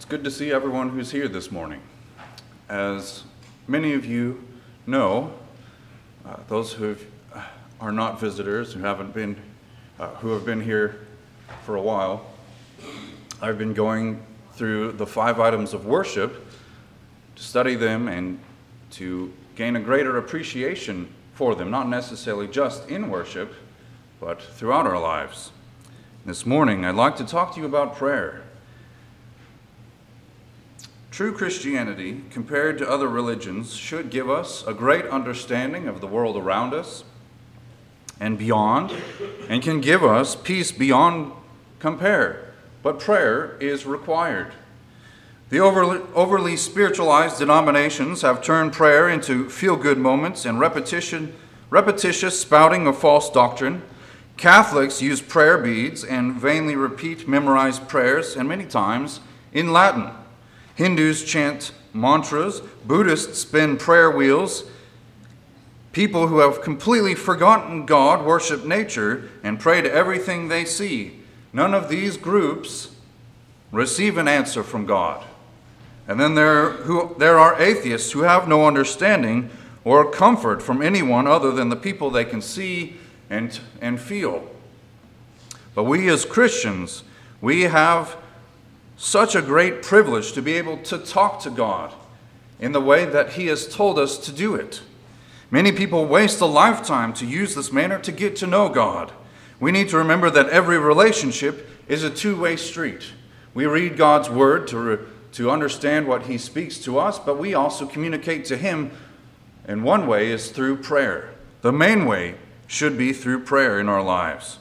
good to see everyone who's here this morning. As many of you know, those who are not visitors, who have been here for a while, I've been going through the 5 items of worship to study them and to gain a greater appreciation for them, not necessarily just in worship, but throughout our lives. This morning, I'd like to talk to you about prayer. True Christianity, compared to other religions, should give us a great understanding of the world around us and beyond, and can give us peace beyond compare. But prayer is required. The overly spiritualized denominations have turned prayer into feel-good moments and repetitious spouting of false doctrine. Catholics use prayer beads and vainly repeat memorized prayers, and many times in Latin. Hindus chant mantras, Buddhists spin prayer wheels. People who have completely forgotten God worship nature and pray to everything they see. None of these groups receive an answer from God. And then there are atheists who have no understanding or comfort from anyone other than the people they can see and feel. But we as Christians, we have such a great privilege to be able to talk to God in the way that He has told us to do it. Many people waste a lifetime to use this manner to get to know God. We need to remember that every relationship is a two-way street. We read God's Word to understand what He speaks to us, but we also communicate to Him, and one way is through prayer. The main way should be through prayer in our lives.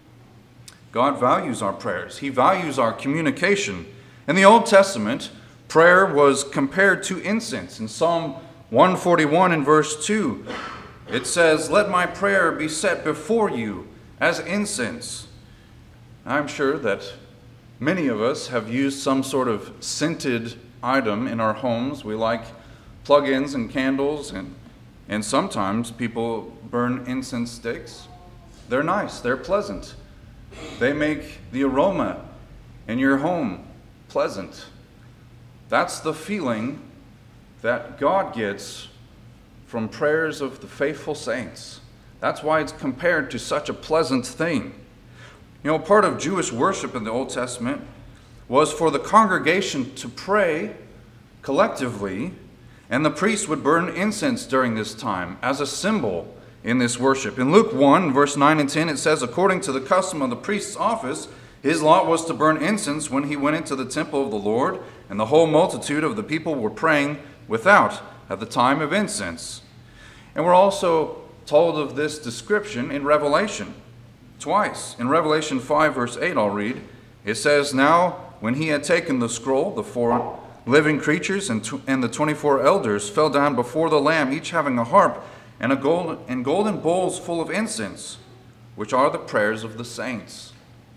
God values our prayers. He values our communication. In the Old Testament, prayer was compared to incense. In Psalm 141 and verse 2, it says, "Let my prayer be set before you as incense." I'm sure that many of us have used some sort of scented item in our homes. We like plug-ins and candles, and sometimes people burn incense sticks. They're nice, they're pleasant. They make the aroma in your home pleasant. That's the feeling that God gets from prayers of the faithful saints. That's why it's compared to such a pleasant thing. You know, part of Jewish worship in the Old Testament was for the congregation to pray collectively, and the priest would burn incense during this time as a symbol in this worship. In Luke 1, verse 9 and 10, it says, "According to the custom of the priest's office, his lot was to burn incense when he went into the temple of the Lord, and the whole multitude of the people were praying without at the time of incense." And we're also told of this description in Revelation twice. In Revelation 5, verse 8, I'll read. It says, "Now when he had taken the scroll, the 4 living creatures and the 24 elders fell down before the Lamb, each having a harp and golden bowls full of incense, which are the prayers of the saints."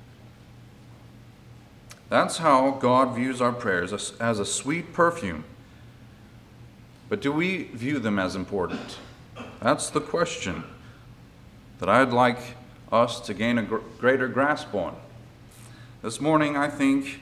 That's how God views our prayers, as a sweet perfume. But do we view them as important? That's the question that I'd like us to gain a greater grasp on. This morning, I think,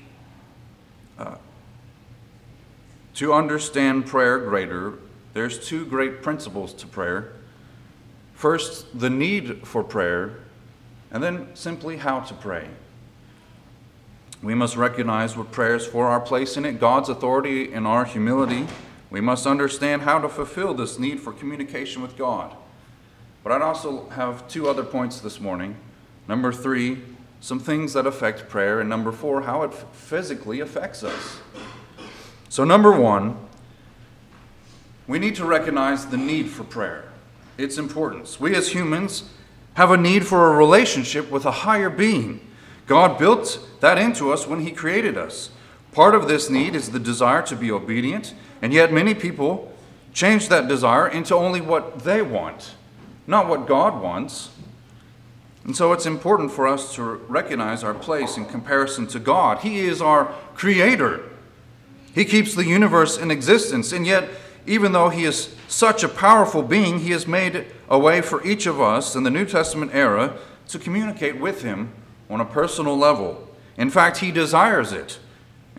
to understand prayer greater, there's 2 great principles to prayer. First, the need for prayer, and then simply how to pray. We must recognize what prayer is for, our place in it, God's authority, and our humility. We must understand how to fulfill this need for communication with God. But I'd also have 2 other points this morning. Number 3, some things that affect prayer, and number 4, how it physically affects us. So number 1, we need to recognize the need for prayer, its importance. We as humans have a need for a relationship with a higher being. God built that into us when He created us. Part of this need is the desire to be obedient, and yet many people change that desire into only what they want, not what God wants. And so it's important for us to recognize our place in comparison to God. He is our creator. He keeps the universe in existence, and yet, even though He is such a powerful being, He has made a way for each of us in the New Testament era to communicate with Him on a personal level. In fact, He desires it.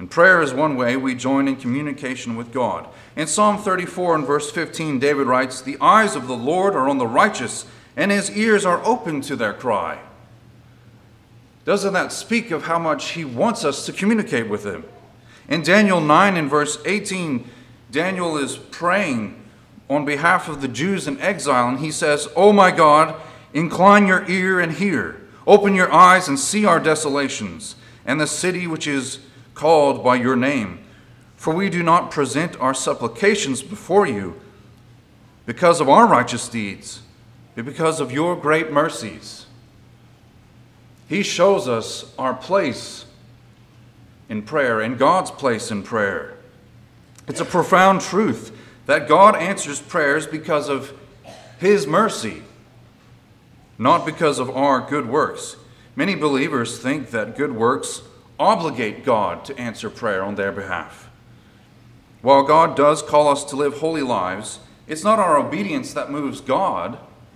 And prayer is one way we join in communication with God. In Psalm 34 and verse 15, David writes, "The eyes of the Lord are on the righteous, and his ears are open to their cry." Doesn't that speak of how much he wants us to communicate with him? In Daniel 9 and verse 18, Daniel is praying on behalf of the Jews in exile, and he says, "O my God, incline your ear and hear. Open your eyes and see our desolations, and the city which is called by your name. For we do not present our supplications before you because of our righteous deeds, but because of your great mercies." He shows us our place in prayer and God's place in prayer. It's a profound truth that God answers prayers because of his mercy, not because of our good works. Many believers think that good works obligate God to answer prayer on their behalf. While God does call us to live holy lives, it's not our obedience that moves God,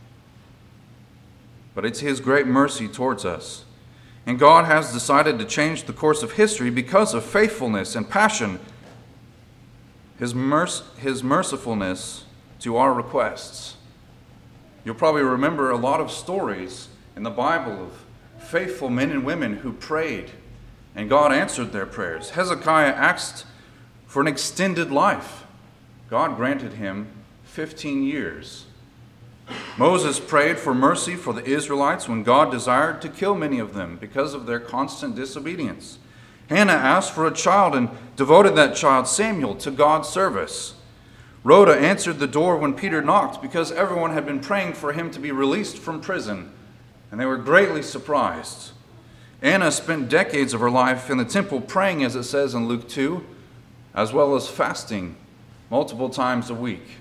but it's his great mercy towards us. And God has decided to change the course of history because of faithfulness and passion, his mercifulness to our requests. You'll probably remember a lot of stories in the Bible of faithful men and women who prayed, and God answered their prayers. Hezekiah asked for an extended life. God granted him 15 years. Moses prayed for mercy for the Israelites when God desired to kill many of them because of their constant disobedience. Hannah asked for a child and devoted that child, Samuel, to God's service. Rhoda answered the door when Peter knocked because everyone had been praying for him to be released from prison, and they were greatly surprised. Anna spent decades of her life in the temple praying, as it says in Luke 2, as well as fasting multiple times a week.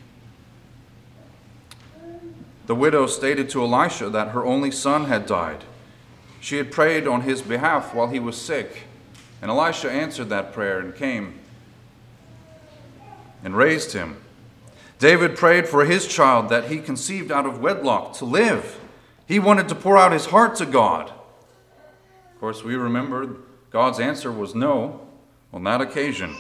The widow stated to Elisha that her only son had died. She had prayed on his behalf while he was sick, and Elisha answered that prayer and came and raised him. David prayed for his child that he conceived out of wedlock to live. He wanted to pour out his heart to God. Of course, we remember God's answer was no on that occasion.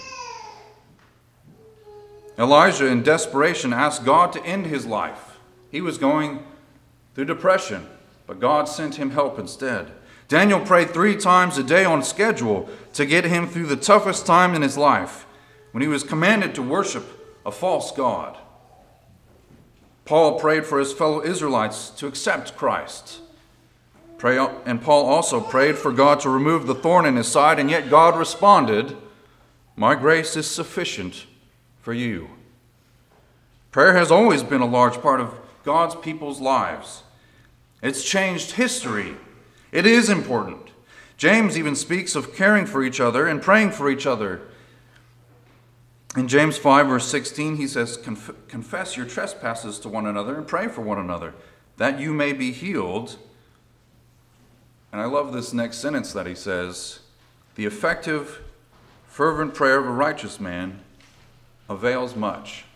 Elijah, in desperation, asked God to end his life. He was going through depression, but God sent him help instead. Daniel prayed 3 times a day on schedule to get him through the toughest time in his life, when he was commanded to worship a false god. Paul prayed for his fellow Israelites to accept Christ. And Paul also prayed for God to remove the thorn in his side, and yet God responded, "My grace is sufficient for you." Prayer has always been a large part of God's people's lives. It's changed history. It is important. James even speaks of caring for each other and praying for each other. In James 5, verse 16, he says, "Confess your trespasses to one another and pray for one another, that you may be healed." And I love this next sentence that he says, "The effective, fervent prayer of a righteous man avails much."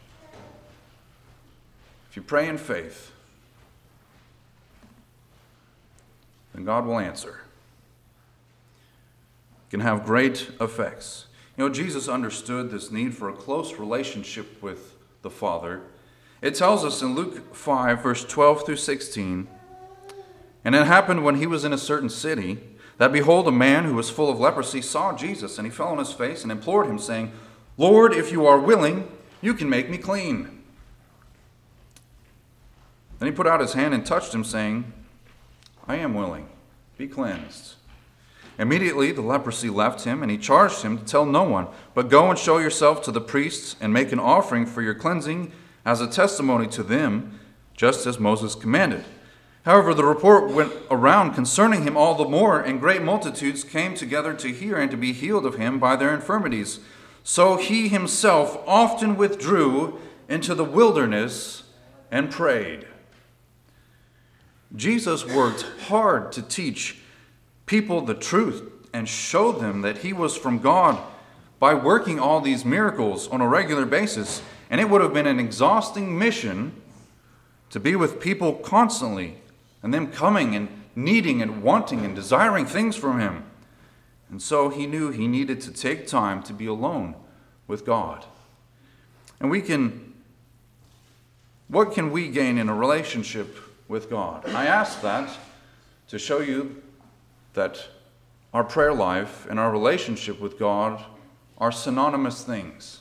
If you pray in faith, then God will answer. It can have great effects. You know, Jesus understood this need for a close relationship with the Father. It tells us in Luke 5, verse 12 through 16, "And it happened when he was in a certain city, that behold, a man who was full of leprosy saw Jesus, and he fell on his face and implored him, saying, 'Lord, if you are willing, you can make me clean.' Then he put out his hand and touched him, saying, 'I am willing, be cleansed.' Immediately the leprosy left him, and he charged him to tell no one, but go and show yourself to the priests and make an offering for your cleansing as a testimony to them, just as Moses commanded. However, the report went around concerning him all the more, and great multitudes came together to hear and to be healed of him by their infirmities. So he himself often withdrew into the wilderness and prayed." Jesus worked hard to teach people the truth and show them that he was from God by working all these miracles on a regular basis. And it would have been an exhausting mission to be with people constantly and them coming and needing and wanting and desiring things from him. And so he knew he needed to take time to be alone with God. And what can we gain in a relationship with God? I ask that to show you that our prayer life and our relationship with God are synonymous things.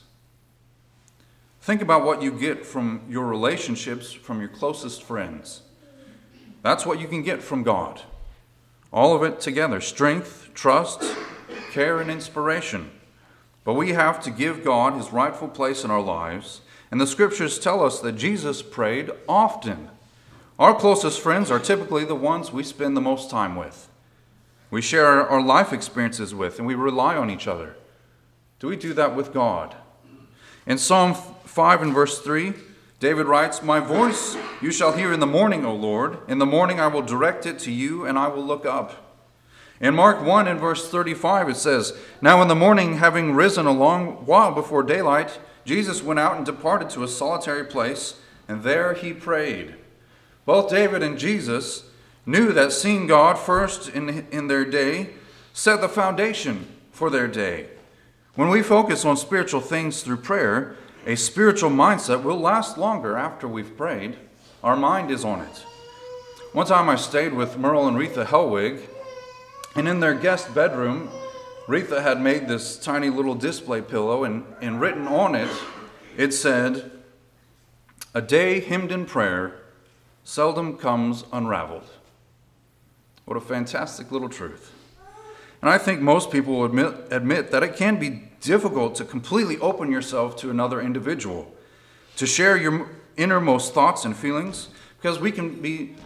Think about what you get from your relationships, from your closest friends. That's what you can get from God. All of it together: strength, trust, care, and inspiration. But we have to give God his rightful place in our lives. And the scriptures tell us that Jesus prayed often. Our closest friends are typically the ones we spend the most time with. We share our life experiences with, and we rely on each other. Do we do that with God? In Psalm 5 and verse 3, David writes, "My voice you shall hear in the morning, O Lord. In the morning I will direct it to you, and I will look up." In Mark 1 and verse 35 it says, "Now in the morning, having risen a long while before daylight, Jesus went out and departed to a solitary place, and there he prayed." Both David and Jesus knew that seeing God first in their day set the foundation for their day. When we focus on spiritual things through prayer, a spiritual mindset will last longer after we've prayed. Our mind is on it. One time I stayed with Merle and Retha Hellwig, and in their guest bedroom, Retha had made this tiny little display pillow, and written on it, it said, "A day hymned in prayer seldom comes unraveled." What a fantastic little truth. And I think most people will admit that it can be difficult to completely open yourself to another individual, to share your innermost thoughts and feelings, because we can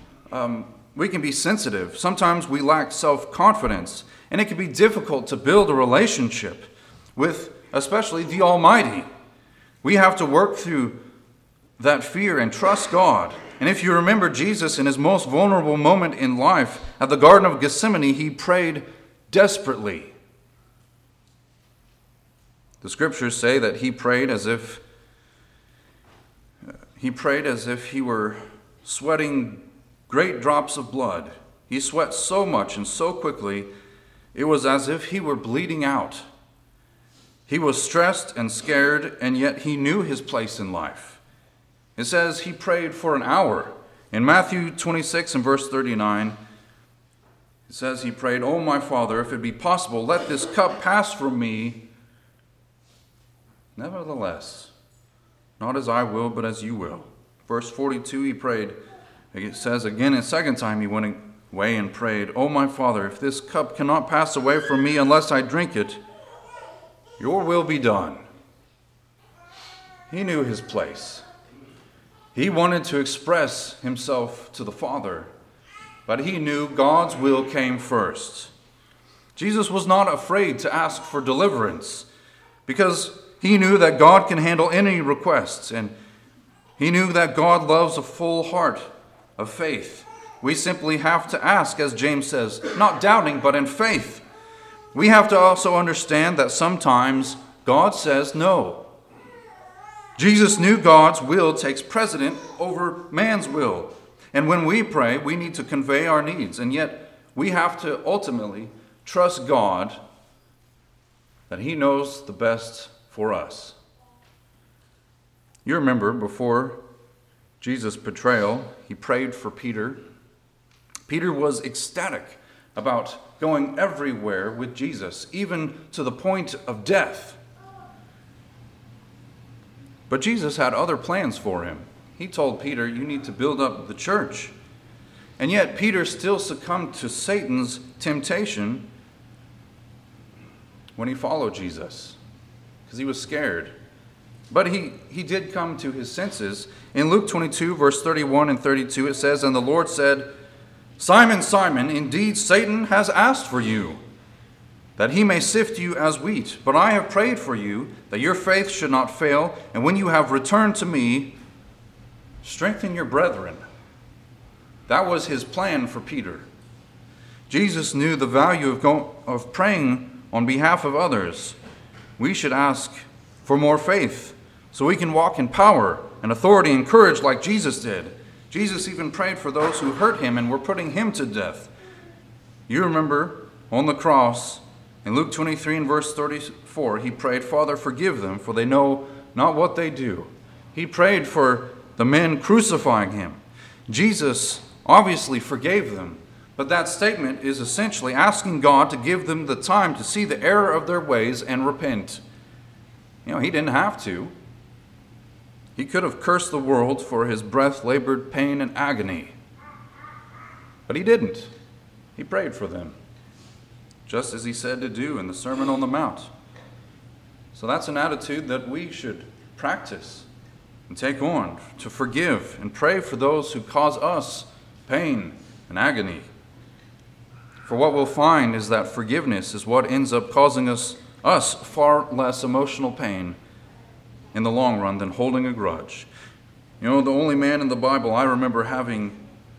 be sensitive. Sometimes we lack self-confidence, and it can be difficult to build a relationship with, especially, the Almighty. We have to work through that fear and trust God. And if you remember Jesus in his most vulnerable moment in life at the Garden of Gethsemane, he prayed desperately. The scriptures say that he prayed as if he were sweating great drops of blood. He sweat so much and so quickly, it was as if he were bleeding out. He was stressed and scared, and yet he knew his place in life. It says he prayed for an hour. In Matthew 26 and verse 39, it says he prayed, "Oh, my Father, if it be possible, let this cup pass from me. Nevertheless, not as I will, but as you will." Verse 42, he prayed. It says again a second time he went away and prayed, "Oh, my Father, if this cup cannot pass away from me unless I drink it, your will be done." He knew his place. He wanted to express himself to the Father, but he knew God's will came first. Jesus was not afraid to ask for deliverance because he knew that God can handle any requests, and he knew that God loves a full heart of faith. We simply have to ask, as James says, not doubting, but in faith. We have to also understand that sometimes God says no. Jesus knew God's will takes precedent over man's will. And when we pray, we need to convey our needs. And yet, we have to ultimately trust God that he knows the best for us. You remember before Jesus' betrayal, he prayed for Peter. Peter was ecstatic about going everywhere with Jesus, even to the point of death. But Jesus had other plans for him. He told Peter, "You need to build up the church." And yet Peter still succumbed to Satan's temptation when he followed Jesus, because he was scared. But he did come to his senses. In Luke 22, verse 31 and 32, it says, "And the Lord said, 'Simon, Simon, indeed Satan has asked for you, that he may sift you as wheat. But I have prayed for you, that your faith should not fail. And when you have returned to me, strengthen your brethren.'" That was his plan for Peter. Jesus knew the value of praying on behalf of others. We should ask for more faith so we can walk in power and authority and courage like Jesus did. Jesus even prayed for those who hurt him and were putting him to death. You remember on the cross, In Luke 23 and verse 34, he prayed, "Father, forgive them, for they know not what they do." He prayed for the men crucifying him. Jesus obviously forgave them, but that statement is essentially asking God to give them the time to see the error of their ways and repent. He didn't have to. He could have cursed the world for his breath, labored pain, and agony. But he didn't. He prayed for them, just as he said to do in the Sermon on the Mount. So that's an attitude that we should practice and take on, to forgive and pray for those who cause us pain and agony. For what we'll find is that forgiveness is what ends up causing us far less emotional pain in the long run than holding a grudge. The only man in the Bible I remember having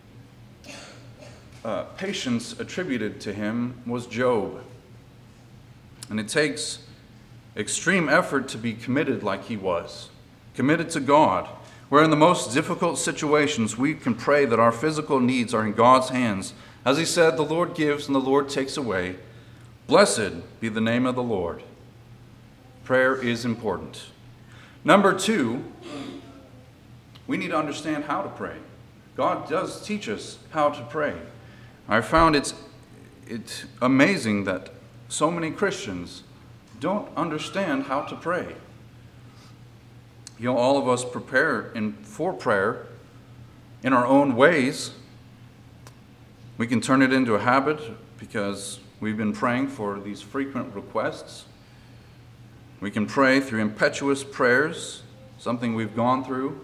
patience attributed to him was Job. And it takes extreme effort to be committed like he was, committed to God, where in the most difficult situations we can pray that our physical needs are in God's hands. As he said, the Lord gives and the Lord takes away. Blessed be the name of the Lord. Prayer is important. Number 2, we need to understand how to pray. God does teach us how to pray. I found it's amazing that so many Christians don't understand how to pray. All of us prepare for prayer in our own ways. We can turn it into a habit because we've been praying for these frequent requests. We can pray through impetuous prayers, something we've gone through.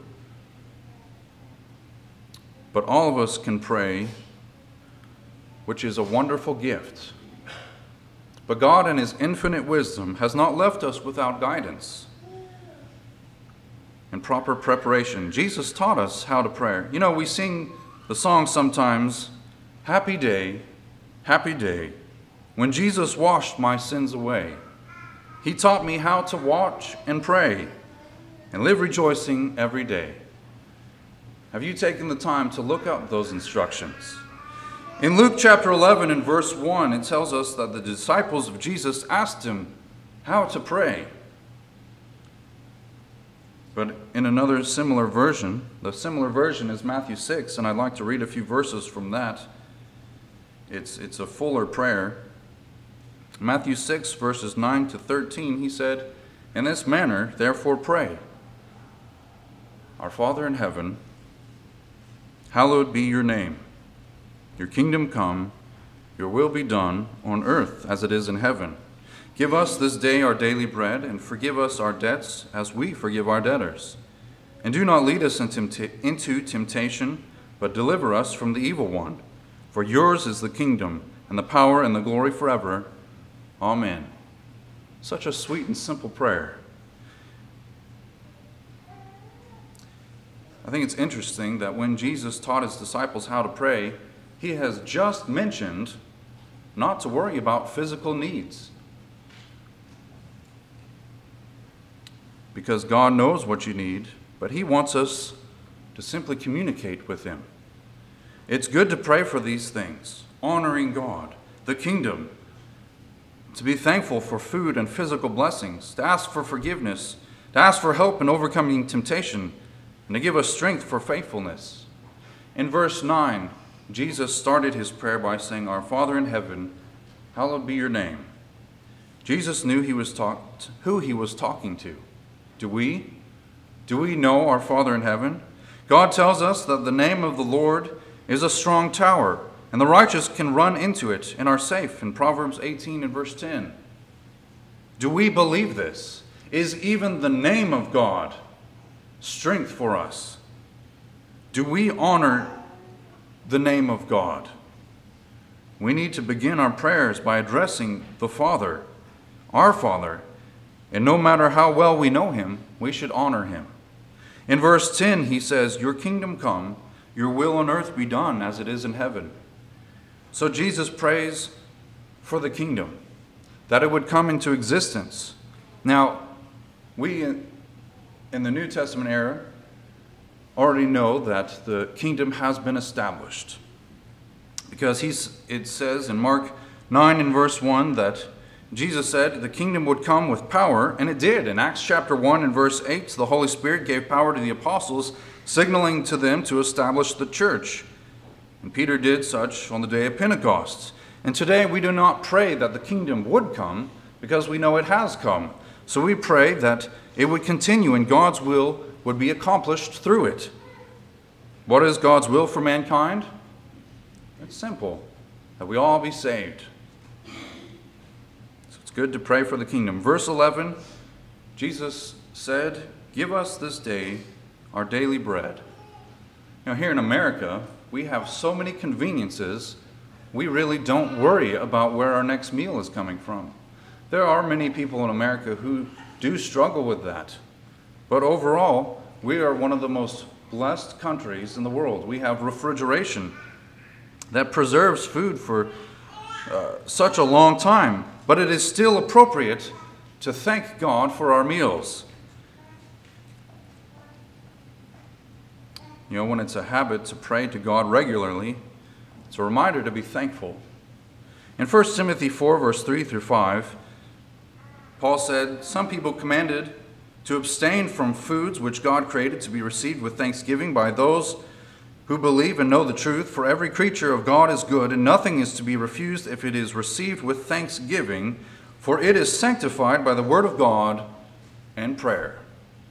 But all of us can pray, which is a wonderful gift. But God in his infinite wisdom has not left us without guidance and proper preparation. Jesus taught us how to pray. We sing the song sometimes, happy day, when Jesus washed my sins away. He taught me how to watch and pray and live rejoicing every day. Have you taken the time to look up those instructions? In Luke chapter 11 and verse 1, it tells us that the disciples of Jesus asked him how to pray. But in another similar version, the similar version is Matthew 6, and I'd like to read a few verses from that. It's a fuller prayer. Matthew 6, verses 9 to 13, he said, "In this manner, therefore pray. Our Father in heaven, hallowed be your name. Your kingdom come, your will be done on earth as it is in heaven. Give us this day our daily bread, and forgive us our debts as we forgive our debtors. And do not lead us into temptation, but deliver us from the evil one. For yours is the kingdom, and the power, and the glory forever. Amen." Such a sweet and simple prayer. I think it's interesting that when Jesus taught his disciples how to pray, he has just mentioned not to worry about physical needs. Because God knows what you need, but he wants us to simply communicate with him. It's good to pray for these things, honoring God, the kingdom, to be thankful for food and physical blessings, to ask for forgiveness, to ask for help in overcoming temptation, and to give us strength for faithfulness. In verse 9, Jesus started his prayer by saying, "Our Father in heaven, hallowed be your name." Jesus knew who he was talking to. Do we? Do we know our Father in heaven? God tells us that the name of the Lord is a strong tower, and the righteous can run into it and are safe, in Proverbs 18 and verse 10. Do we believe this? Is even the name of God strength for us? Do we honor the name of God? We need to begin our prayers by addressing the Father, our Father, and no matter how well we know him, we should honor him. In verse 10, he says, "Your kingdom come, your will on earth be done as it is in heaven." So Jesus prays for the kingdom, that it would come into existence. Now, we in the New Testament era already know that the kingdom has been established. Because it says in Mark 9 and verse 1 that Jesus said the kingdom would come with power, and it did. In Acts chapter 1 and verse 8, the Holy Spirit gave power to the apostles, signaling to them to establish the church. And Peter did such on the day of Pentecost. And today we do not pray that the kingdom would come, because we know it has come. So we pray that it would continue and God's will would be accomplished through it. What is God's will for mankind? It's simple, that we all be saved. So it's good to pray for the kingdom. Verse 11, Jesus said, "Give us this day our daily bread." Here in America, we have so many conveniences, we really don't worry about where our next meal is coming from. There are many people in America who do struggle with that. But overall, we are one of the most blessed countries in the world. We have refrigeration that preserves food for such a long time. But it is still appropriate to thank God for our meals. When it's a habit to pray to God regularly, it's a reminder to be thankful. In 1 Timothy 4, verse 3 through 5, Paul said, "Some people commanded to abstain from foods which God created to be received with thanksgiving by those who believe and know the truth. For every creature of God is good, and nothing is to be refused if it is received with thanksgiving, for it is sanctified by the word of God and prayer."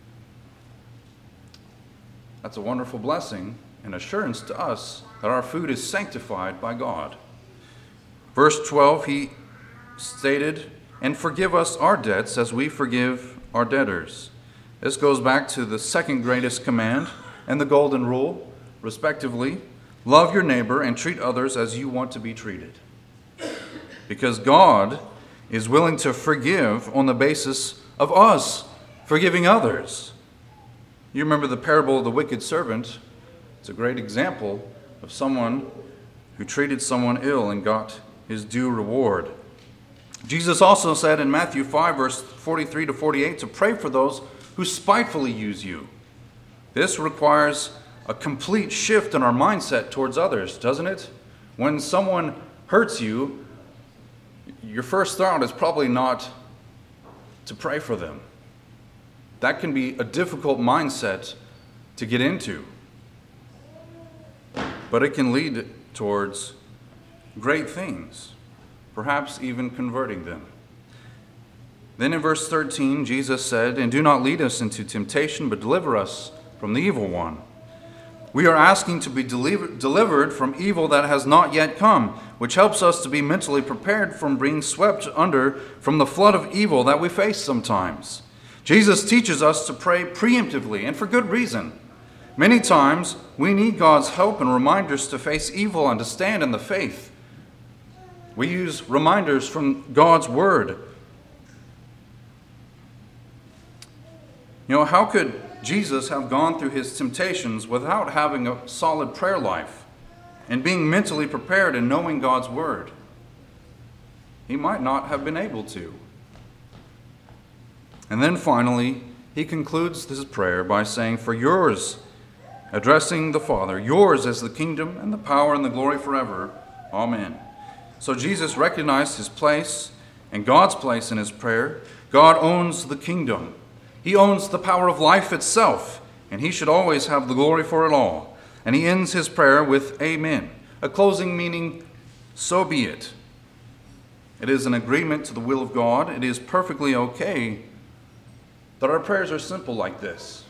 That's a wonderful blessing and assurance to us that our food is sanctified by God. Verse 12, he stated, "And forgive us our debts as we forgive our debtors." This goes back to the second greatest command and the golden rule, respectively. Love your neighbor and treat others as you want to be treated. Because God is willing to forgive on the basis of us forgiving others. You remember the parable of the wicked servant. It's a great example of someone who treated someone ill and got his due reward. Jesus also said in Matthew 5, verse 43 to 48, to pray for those who spitefully use you. This requires a complete shift in our mindset towards others, doesn't it? When someone hurts you, your first thought is probably not to pray for them. That can be a difficult mindset to get into. But it can lead towards great things, perhaps even converting them. Then in verse 13, Jesus said, "And do not lead us into temptation, but deliver us from the evil one." We are asking to be delivered from evil that has not yet come, which helps us to be mentally prepared from being swept under from the flood of evil that we face sometimes. Jesus teaches us to pray preemptively, and for good reason. Many times, we need God's help and reminders to face evil and to stand in the faith. We use reminders from God's Word. How could Jesus have gone through his temptations without having a solid prayer life and being mentally prepared and knowing God's Word? He might not have been able to. And then finally, he concludes this prayer by saying, "For yours," addressing the Father, "yours is the kingdom and the power and the glory forever. Amen." So Jesus recognized his place and God's place in his prayer. God owns the kingdom. He owns the power of life itself, and he should always have the glory for it all. And he ends his prayer with "Amen," a closing meaning, so be it. It is an agreement to the will of God. It is perfectly okay that our prayers are simple like this,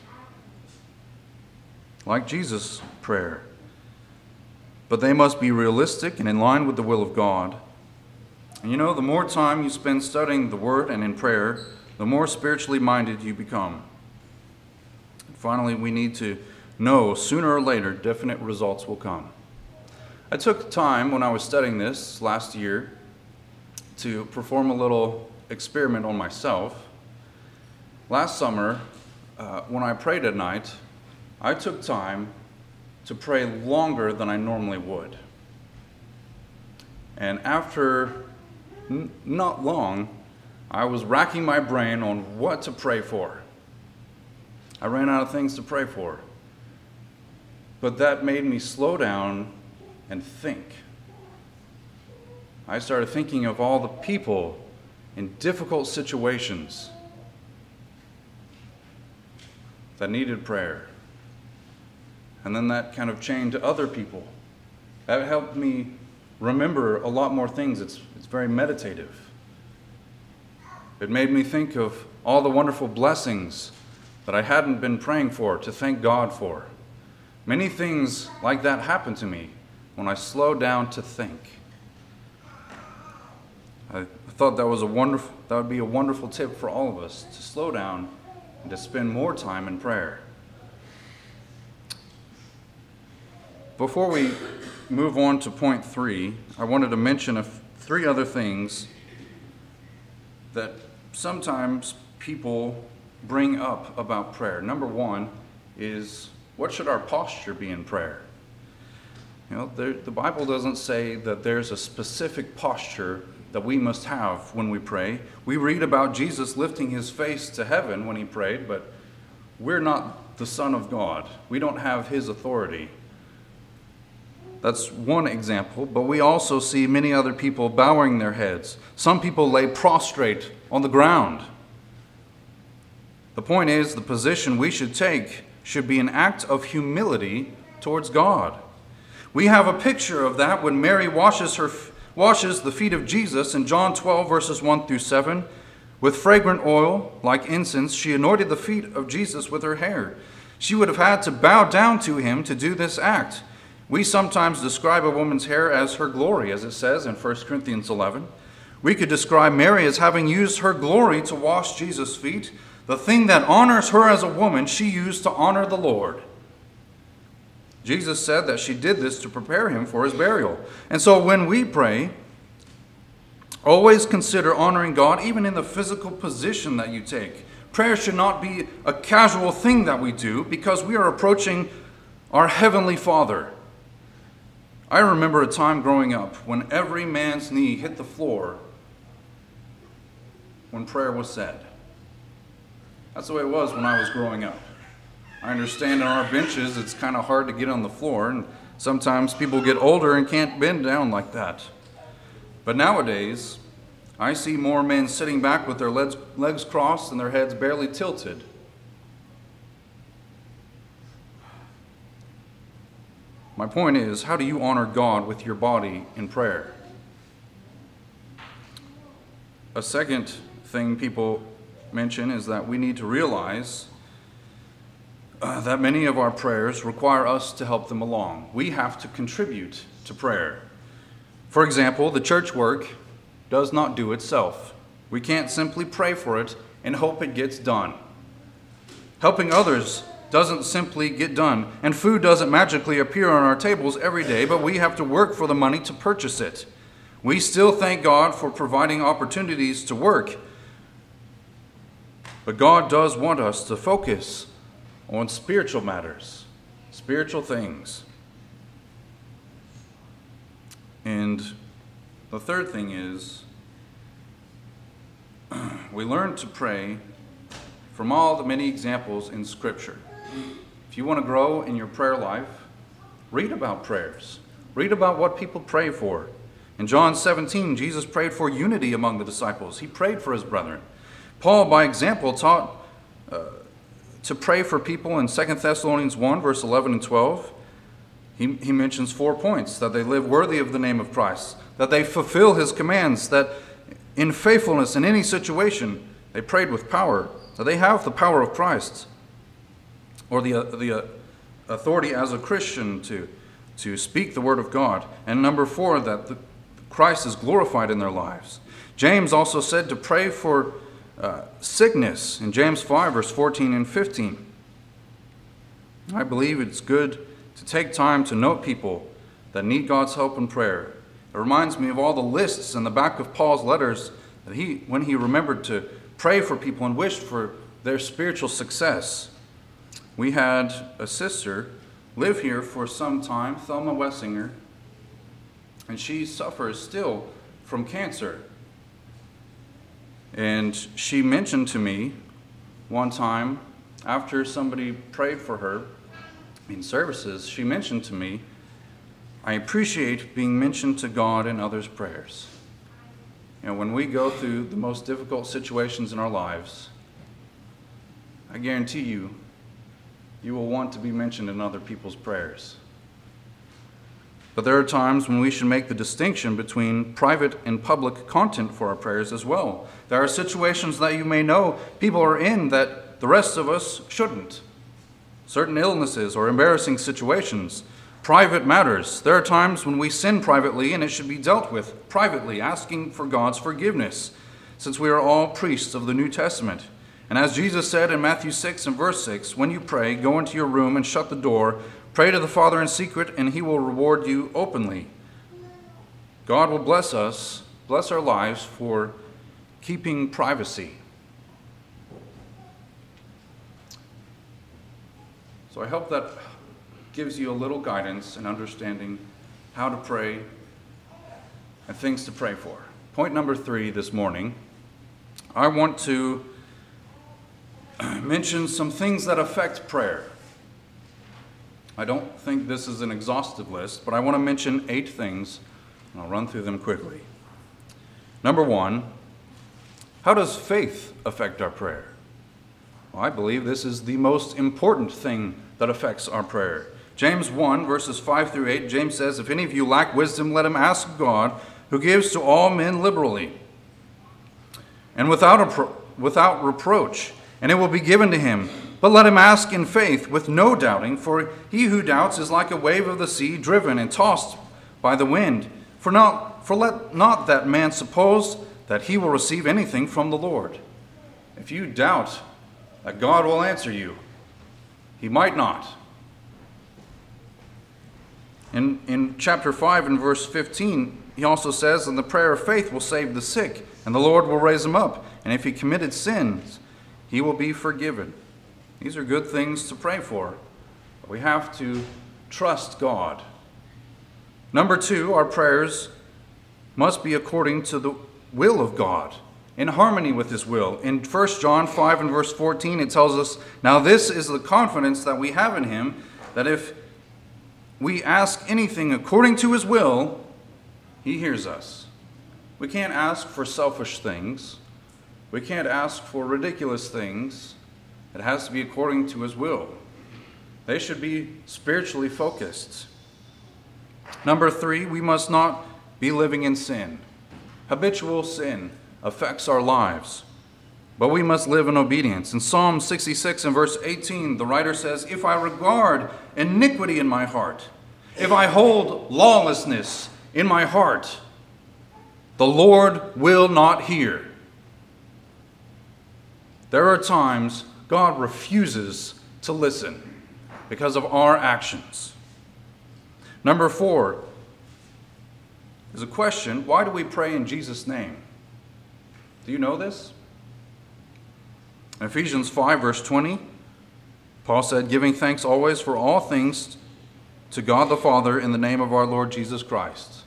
like Jesus' prayer. But they must be realistic and in line with the will of God. And the more time you spend studying the Word and in prayer, the more spiritually minded you become. And finally, we need to know sooner or later definite results will come. I took time when I was studying this last year to perform a little experiment on myself. Last summer, when I prayed at night, I took time to pray longer than I normally would. And after not long, I was racking my brain on what to pray for. I ran out of things to pray for. But that made me slow down and think. I started thinking of all the people in difficult situations that needed prayer. And then that kind of chained to other people. That helped me remember a lot more things. It's very meditative. It made me think of all the wonderful blessings that I hadn't been praying for, to thank God for. Many things like that happen to me when I slow down to think. I thought that would be a wonderful tip for all of us, to slow down and to spend more time in prayer. Before we move on to point 3, I wanted to mention 3 other things that sometimes people bring up about prayer. Number 1 is, what should our posture be in prayer? The Bible doesn't say that there's a specific posture that we must have when we pray. We read about Jesus lifting his face to heaven when he prayed, but we're not the Son of God. We don't have his authority. That's one example, but we also see many other people bowing their heads. Some people lay prostrate on the ground. The point is, the position we should take should be an act of humility towards God. We have a picture of that when Mary washes the feet of Jesus in John 12, verses 1 through 7. With fragrant oil, like incense, she anointed the feet of Jesus with her hair. She would have had to bow down to him to do this act. We sometimes describe a woman's hair as her glory, as it says in 1 Corinthians 11. We could describe Mary as having used her glory to wash Jesus' feet. The thing that honors her as a woman, she used to honor the Lord. Jesus said that she did this to prepare him for his burial. And so when we pray, always consider honoring God even in the physical position that you take. Prayer should not be a casual thing that we do because we are approaching our Heavenly Father. I remember a time growing up when every man's knee hit the floor when prayer was said. That's the way it was when I was growing up. I understand on our benches it's kind of hard to get on the floor, and sometimes people get older and can't bend down like that. But nowadays, I see more men sitting back with their legs crossed and their heads barely tilted. My point is, how do you honor God with your body in prayer? A second thing people mention is that we need to realize that many of our prayers require us to help them along. We have to contribute to prayer. For example, the church work does not do itself. We can't simply pray for it and hope it gets done. Helping others doesn't simply get done, and food doesn't magically appear on our tables every day, but we have to work for the money to purchase it. We still thank God for providing opportunities to work, but God does want us to focus on spiritual matters, spiritual things. And the third thing is, we learn to pray from all the many examples in Scripture. If you want to grow in your prayer life, read about prayers. Read about what people pray for. In John 17, Jesus prayed for unity among the disciples. He prayed for his brethren. Paul, by example, taught to pray for people in 2 Thessalonians 1, verse 11 and 12. He mentions 4 points: that they live worthy of the name of Christ, that they fulfill his commands, that in faithfulness in any situation they prayed with power, that they have the power of Christ, or the authority as a Christian to speak the word of God. And number 4, that Christ is glorified in their lives. James also said to pray for sickness in James 5, verse 14 and 15. I believe it's good to take time to note people that need God's help in prayer. It reminds me of all the lists in the back of Paul's letters that when he remembered to pray for people and wished for their spiritual success. We had a sister live here for some time, Thelma Wessinger, and she suffers still from cancer. And she mentioned to me one time, after somebody prayed for her in services, she mentioned to me, "I appreciate being mentioned to God in others' prayers." When we go through the most difficult situations in our lives, I guarantee you, you will want to be mentioned in other people's prayers. But there are times when we should make the distinction between private and public content for our prayers as well. There are situations that you may know people are in that the rest of us shouldn't. Certain illnesses or embarrassing situations, private matters. There are times when we sin privately and it should be dealt with privately, asking for God's forgiveness, since we are all priests of the New Testament. And as Jesus said in Matthew 6 and verse 6, when you pray, go into your room and shut the door, pray to the Father in secret, and he will reward you openly. God will bless us, bless our lives for keeping privacy. So I hope that gives you a little guidance in understanding how to pray and things to pray for. Point number 3 this morning, I want to mention some things that affect prayer. I don't think this is an exhaustive list, but I want to mention 8 things, and I'll run through them quickly. Number 1, how does faith affect our prayer? Well, I believe this is the most important thing that affects our prayer. James 1, verses 5 through 8, James says, if any of you lack wisdom, let him ask God, who gives to all men liberally, and without reproach, and it will be given to him. But let him ask in faith, with no doubting, for he who doubts is like a wave of the sea, driven and tossed by the wind. For let not that man suppose that he will receive anything from the Lord. If you doubt that God will answer you, he might not. In chapter 5 and verse 15, he also says, and the prayer of faith will save the sick, and the Lord will raise him up. And if he committed sins, he will be forgiven. These are good things to pray for, but we have to trust God. Number 2, our prayers must be according to the will of God, in harmony with his will. In 1 John 5 and verse 14, it tells us, now this is the confidence that we have in him, that if we ask anything according to his will, he hears us. We can't ask for selfish things. We can't ask for ridiculous things. It has to be according to his will. They should be spiritually focused. Number 3, we must not be living in sin. Habitual sin affects our lives, but we must live in obedience. In Psalm 66 and verse 18, the writer says, if I regard iniquity in my heart, if I hold lawlessness in my heart, the Lord will not hear. There are times God refuses to listen because of our actions. Number 4 is a question, why do we pray in Jesus' name? Do you know this? In Ephesians 5, verse 20, Paul said, giving thanks always for all things to God the Father in the name of our Lord Jesus Christ.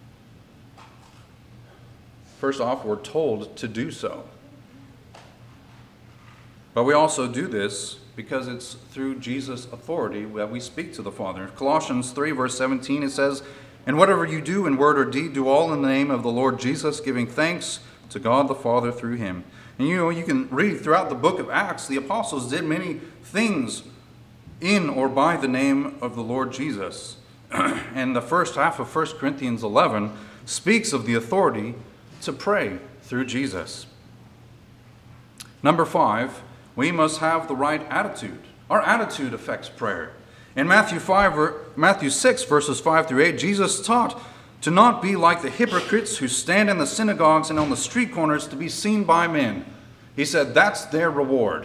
First off, we're told to do so. But we also do this because it's through Jesus' authority that we speak to the Father. Colossians 3, verse 17, it says, and whatever you do in word or deed, do all in the name of the Lord Jesus, giving thanks to God the Father through him. And you can read throughout the book of Acts, the apostles did many things in or by the name of the Lord Jesus. And the first half of 1 Corinthians 11 speaks of the authority to pray through Jesus. Number 5, we must have the right attitude. Our attitude affects prayer. In Matthew 6, verses 5 through 8, Jesus taught to not be like the hypocrites who stand in the synagogues and on the street corners to be seen by men. He said that's their reward.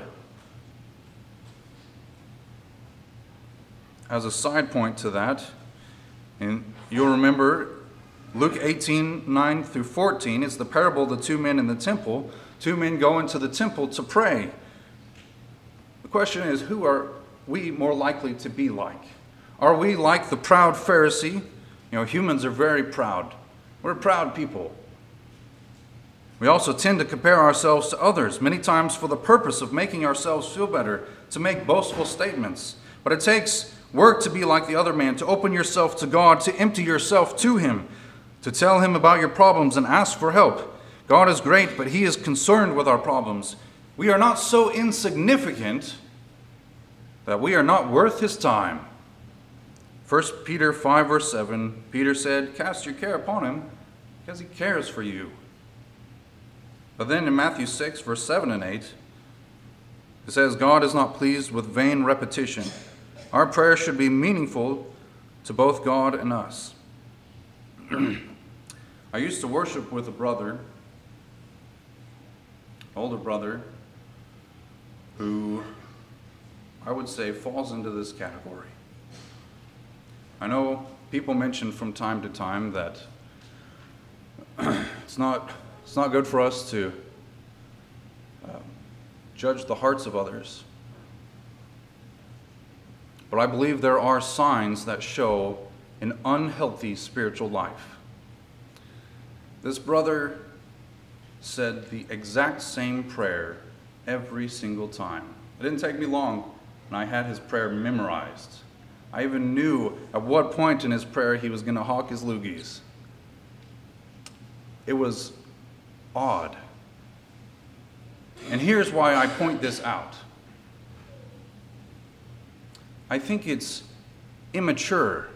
As a side point to that, and you'll remember Luke 18, 9 through 14, it's the parable of the 2 men in the temple. 2 men go into the temple to pray. The question is, who are we more likely to be like? Are we like the proud Pharisee? Humans are very proud. We're proud people. We also tend to compare ourselves to others, many times for the purpose of making ourselves feel better, to make boastful statements. But it takes work to be like the other man, to open yourself to God, to empty yourself to him, to tell him about your problems and ask for help. God is great, but he is concerned with our problems. We are not so insignificant that we are not worth his time. 1 Peter 5, verse 7, Peter said, "Cast your care upon him, because he cares for you." But then in Matthew 6, verse 7 and 8, it says, "God is not pleased with vain repetition." Our prayer should be meaningful to both God and us. I used to worship with a brother, older brother, who I would say falls into this category. I know people mention from time to time that it's not good for us to judge the hearts of others. But I believe there are signs that show an unhealthy spiritual life. This brother said the exact same prayer every single time. It didn't take me long, and I had his prayer memorized. I even knew at what point in his prayer he was going to hawk his loogies. It was odd. And here's why I point this out. I think it's immature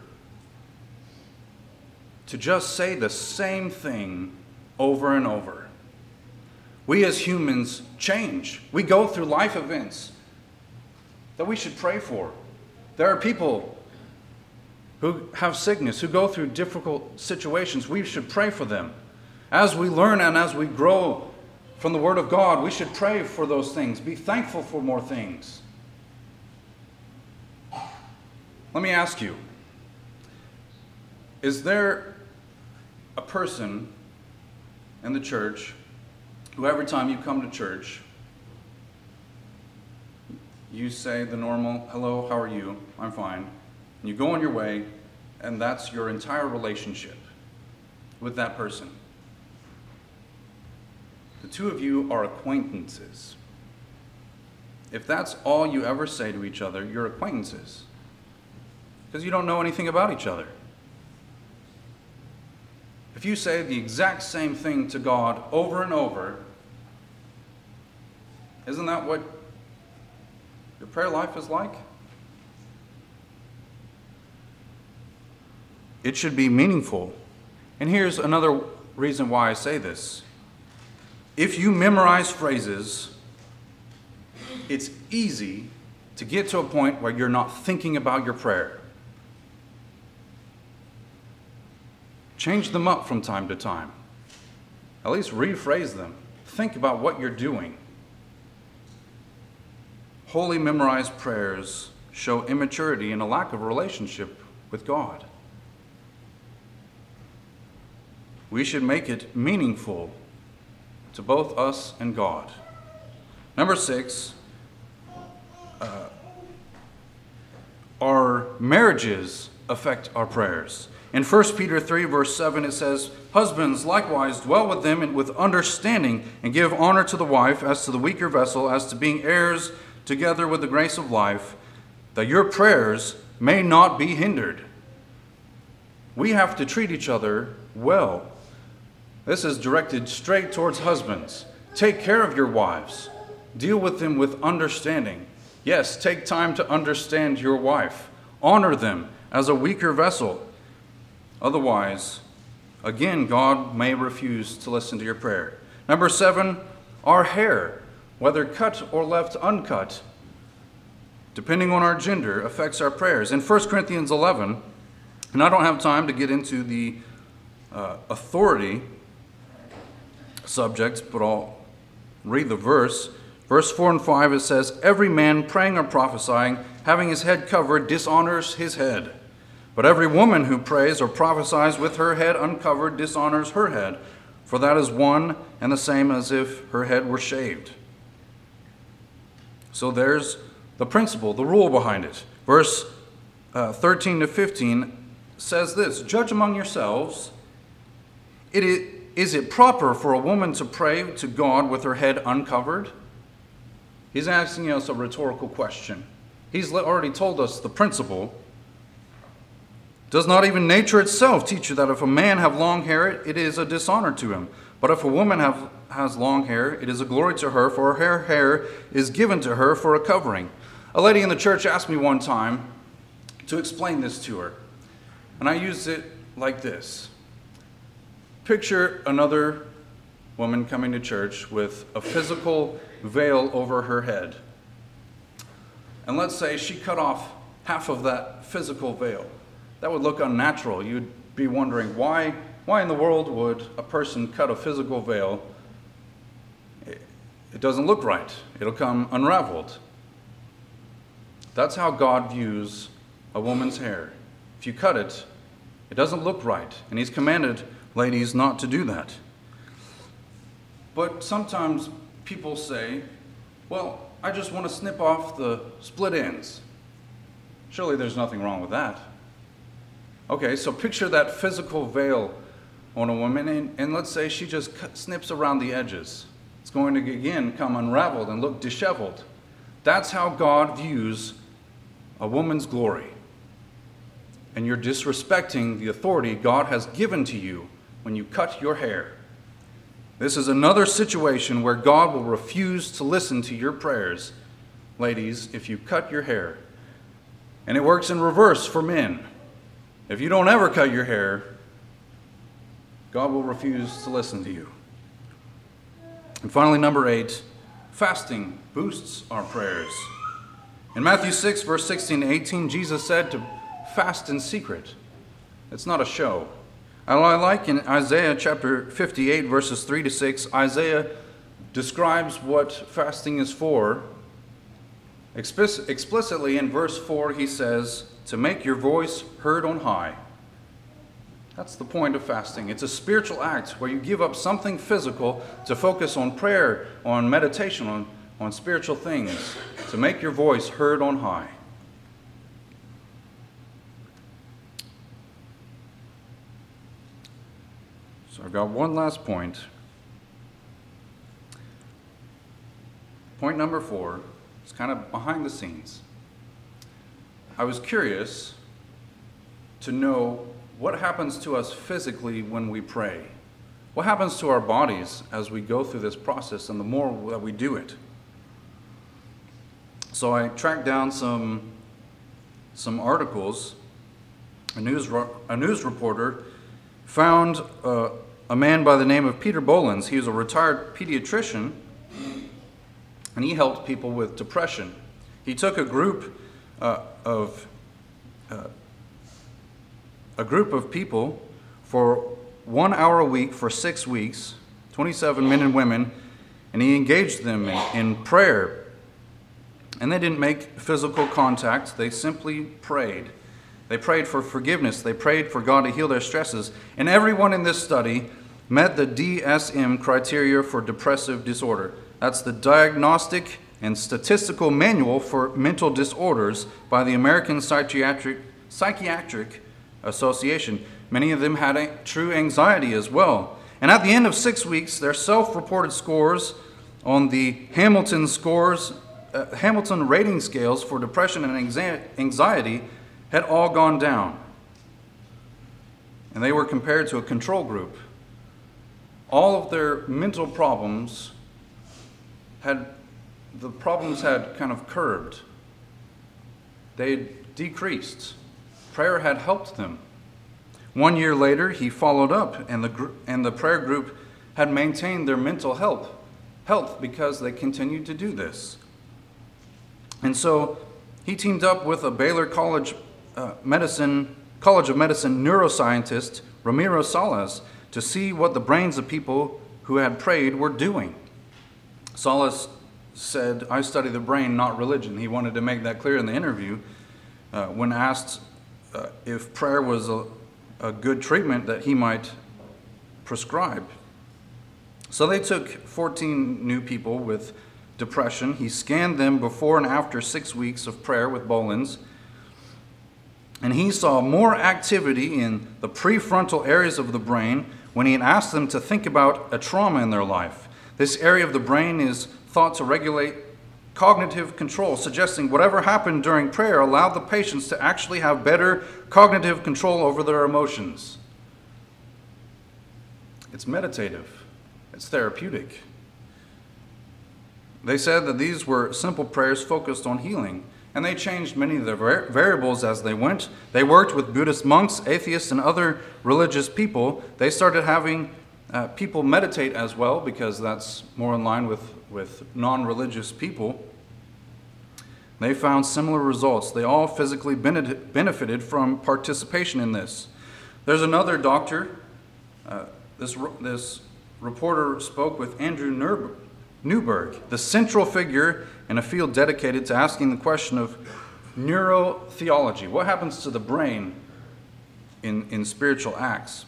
to just say the same thing over and over. We as humans change. We go through life events that we should pray for. There are people who have sickness, who go through difficult situations. We should pray for them. As we learn and as we grow from the Word of God, we should pray for those things. Be thankful for more things. Let me ask you, is there a person in the church who every time you come to church, you say the normal, "Hello, how are you? I'm fine." And you go on your way, and that's your entire relationship with that person? The two of you are acquaintances. If that's all you ever say to each other, you're acquaintances, because you don't know anything about each other. If you say the exact same thing to God over and over, isn't that what your prayer life is like? It should be meaningful. And here's another reason why I say this. If you memorize phrases, it's easy to get to a point where you're not thinking about your prayer. Change them up from time to time. At least rephrase them. Think about what you're doing. Wholly memorized prayers show immaturity and a lack of relationship with God. We should make it meaningful to both us and God. Number 6, our marriages affect our prayers. In 1 Peter 3, verse 7, it says, "Husbands, likewise, dwell with them and with understanding, and give honor to the wife as to the weaker vessel, as to being heirs together with the grace of life, that your prayers may not be hindered." We have to treat each other well. This is directed straight towards husbands. Take care of your wives. Deal with them with understanding. Yes, take time to understand your wife. Honor them as a weaker vessel. Otherwise, again, God may refuse to listen to your prayer. Number 7, our hair, whether cut or left uncut, depending on our gender, affects our prayers. In 1 Corinthians 11, and I don't have time to get into the authority subject, but I'll read the verse. Verse 4 and 5, it says, "Every man praying or prophesying, having his head covered, dishonors his head. But every woman who prays or prophesies with her head uncovered dishonors her head, for that is one and the same as if her head were shaved." So there's the principle, the rule behind it. Verse 13 to 15 says this, "Judge among yourselves, is it proper for a woman to pray to God with her head uncovered?" He's asking us a rhetorical question. He's already told us the principle. "Does not even nature itself teach you that if a man have long hair, it is a dishonor to him? But if a woman has long hair, it is a glory to her, for her hair is given to her for a covering. A lady in the church asked me one time to explain this to her, and I used it like this. Picture another woman coming to church with a physical veil over her head. And let's say she cut off half of that physical veil. That would look unnatural. You'd be wondering, why in the world would a person cut a physical veil? It doesn't look right. It'll come unraveled. That's how God views a woman's hair. If you cut it, it doesn't look right. And He's commanded ladies not to do that. But sometimes people say, well, I just want to snip off the split ends. Surely there's nothing wrong with that. Okay, so picture that physical veil on a woman, and let's say she just snips around the edges. It's going to, again, come unraveled and look disheveled. That's how God views a woman's glory. And you're disrespecting the authority God has given to you when you cut your hair. This is another situation where God will refuse to listen to your prayers, ladies, if you cut your hair. And it works in reverse for men. If you don't ever cut your hair, God will refuse to listen to you. And finally, number 8, fasting boosts our prayers. In Matthew 6, verse 16 to 18, Jesus said to fast in secret. It's not a show. I like in Isaiah chapter 58, verses 3 to 6, Isaiah describes what fasting is for. Explicitly in verse 4, he says, to make your voice heard on high. That's the point of fasting. It's a spiritual act where you give up something physical to focus on prayer, on meditation, on spiritual things, to make your voice heard on high. So I've got one last point. Point number 4 is kind of behind the scenes. I was curious to know what happens to us physically when we pray. What happens to our bodies as we go through this process and the more that we do it? So I tracked down some articles. A news reporter found a man by the name of Peter Bolins. He was a retired pediatrician, and he helped people with depression. He took a group of people for 1 hour a week for 6 weeks, 27 men and women, and he engaged them in prayer. And they didn't make physical contact. They simply prayed. They prayed for forgiveness. They prayed for God to heal their stresses. And everyone in this study met the DSM criteria for depressive disorder. That's the Diagnostic and Statistical Manual for Mental Disorders by the American Psychiatric Association. Many of them had a true anxiety as well. And at the end of 6 weeks, their self-reported scores on the Hamilton rating scales for depression and anxiety had all gone down. And they were compared to a control group. All of their mental problems had kind of curbed. They decreased. Prayer had helped them. 1 year later, he followed up, and the prayer group had maintained their mental health because they continued to do this. And so he teamed up with a Baylor College of Medicine neuroscientist, Ramiro Salas, to see what the brains of people who had prayed were doing. Salas said, "I study the brain, not religion." He wanted to make that clear in the interview when asked if prayer was a good treatment that he might prescribe. So they took 14 new people with depression. He scanned them before and after 6 weeks of prayer with Bolins, and he saw more activity in the prefrontal areas of the brain when he had asked them to think about a trauma in their life. This area of the brain is thought to regulate cognitive control, suggesting whatever happened during prayer allowed the patients to actually have better cognitive control over their emotions. It's meditative. It's therapeutic. They said that these were simple prayers focused on healing, and they changed many of their variables as they went. They worked with Buddhist monks, atheists, and other religious people. They started having people meditate as well, because that's more in line with non-religious people. They found similar results. They all physically benefited from participation in this. There's another doctor. This reporter spoke with Andrew Newberg, the central figure in a field dedicated to asking the question of neurotheology. What happens to the brain in spiritual acts?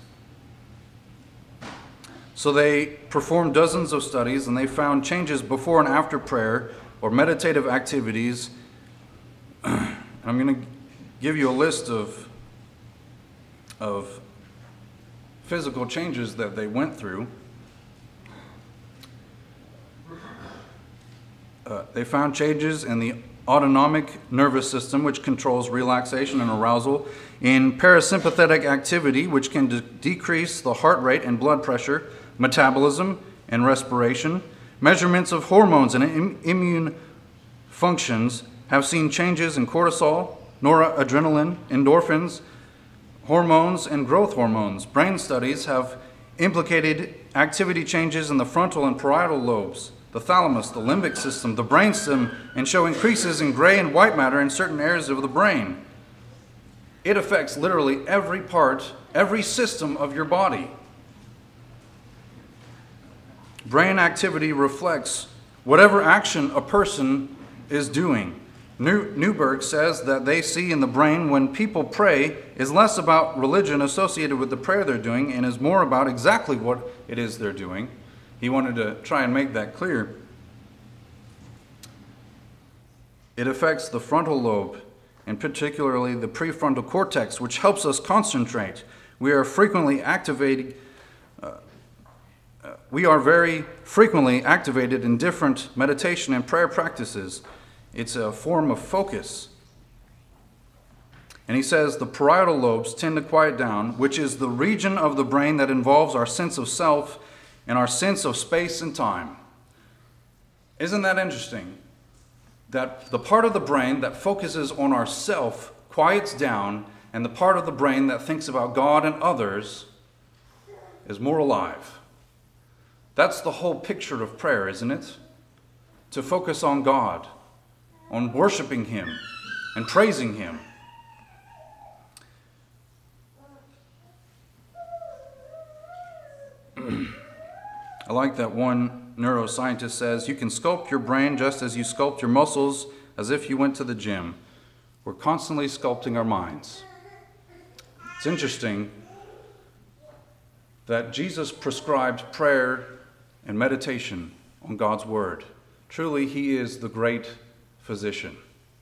So they performed dozens of studies, and they found changes before and after prayer or meditative activities. I'm going to give you a list of physical changes that they went through. They found changes in the autonomic nervous system, which controls relaxation and arousal, in parasympathetic activity, which can decrease the heart rate and blood pressure, metabolism and respiration. Measurements of hormones and immune functions have seen changes in cortisol, noradrenaline, endorphins, hormones, and growth hormones. Brain studies have implicated activity changes in the frontal and parietal lobes, the thalamus, the limbic system, the brainstem, and show increases in gray and white matter in certain areas of the brain. It affects literally every part, every system of your body. Brain activity reflects whatever action a person is doing. Newberg says that they see in the brain when people pray is less about religion associated with the prayer they're doing and is more about exactly what it is they're doing. He wanted to try and make that clear. It affects the frontal lobe, and particularly the prefrontal cortex, which helps us concentrate. We are very frequently activated in different meditation and prayer practices. It's a form of focus. And he says the parietal lobes tend to quiet down, which is the region of the brain that involves our sense of self and our sense of space and time. Isn't that interesting? That the part of the brain that focuses on ourself quiets down, and the part of the brain that thinks about God and others is more alive. That's the whole picture of prayer, isn't it? To focus on God, on worshiping Him and praising Him. I like that one neuroscientist says, you can sculpt your brain just as you sculpt your muscles as if you went to the gym. We're constantly sculpting our minds. It's interesting that Jesus prescribed prayer and meditation on God's Word. Truly, He is the great physician.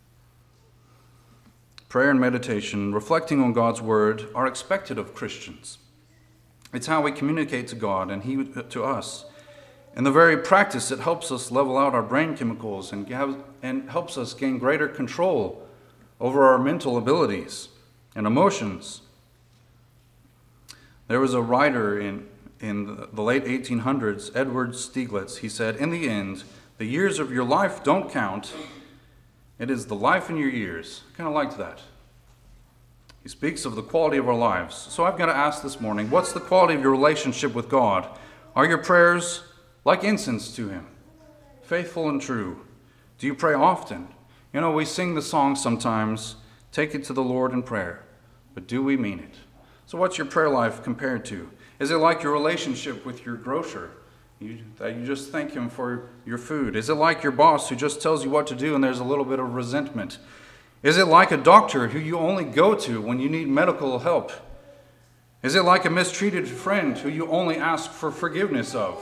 Prayer and meditation, reflecting on God's Word, are expected of Christians. It's how we communicate to God and He to us. In the very practice, it helps us level out our brain chemicals and helps us gain greater control over our mental abilities and emotions. There was a writer in the late 1800s, Edward Stieglitz. He said, in the end, the years of your life don't count. It is the life in your years. I kind of liked that. He speaks of the quality of our lives. So I've got to ask this morning, what's the quality of your relationship with God? Are your prayers like incense to Him, faithful and true? Do you pray often? You know, we sing the song sometimes, take it to the Lord in prayer, but do we mean it? So what's your prayer life compared to? Is it like your relationship with your grocer, that you just thank him for your food? Is it like your boss who just tells you what to do and there's a little bit of resentment? Is it like a doctor who you only go to when you need medical help? Is it like a mistreated friend who you only ask for forgiveness of?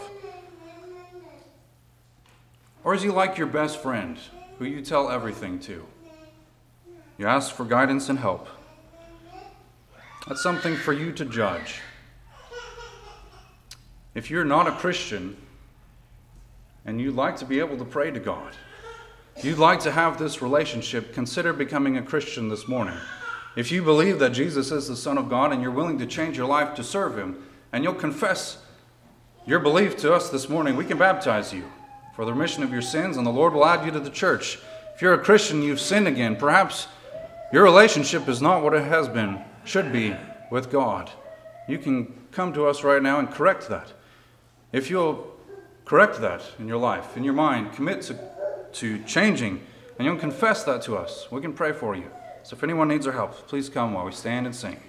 Or is he like your best friend who you tell everything to? You ask for guidance and help. That's something for you to judge. If you're not a Christian and you'd like to be able to pray to God, you'd like to have this relationship, consider becoming a Christian this morning. If you believe that Jesus is the Son of God and you're willing to change your life to serve Him, and you'll confess your belief to us this morning, we can baptize you for the remission of your sins, and the Lord will add you to the church. If you're a Christian, you've sinned again. Perhaps your relationship is not what it has been, should be, with God. You can come to us right now and correct that. If you'll correct that in your life, in your mind, commit to changing, and you'll confess that to us, we can pray for you. So if anyone needs our help, please come while we stand and sing.